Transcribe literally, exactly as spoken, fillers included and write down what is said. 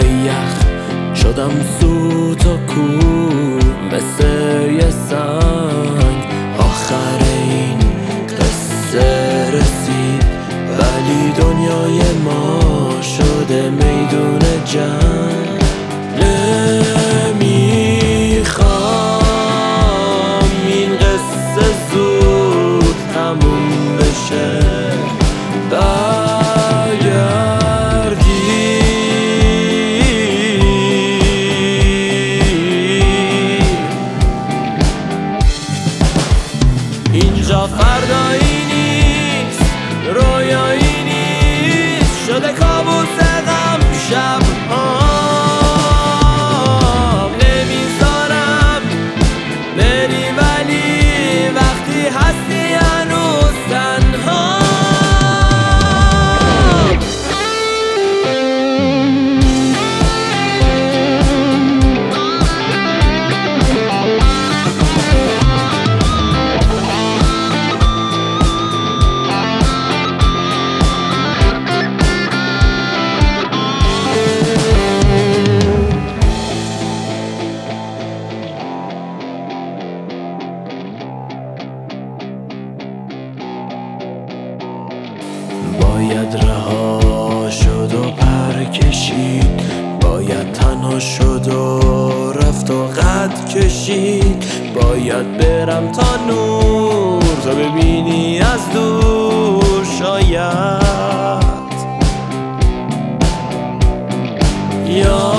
یخ شدم سوت و کور مثل یه سنگ. آخر این قصه رسید ولی دنیای ما شده میدون جنگ. نمیخوام این قصه زود تموم بشه، برگردی اینجا فردایی نیست، رویایی نیست، شده کابوس غم شب‌هام. نمیذارم بری ولی وقتی هستی هنوز تنها. باید رها شد و پر کشید، باید تنها شد و رفت و قد کشید. باید برم تا نور تا ببینی از دور شاید یا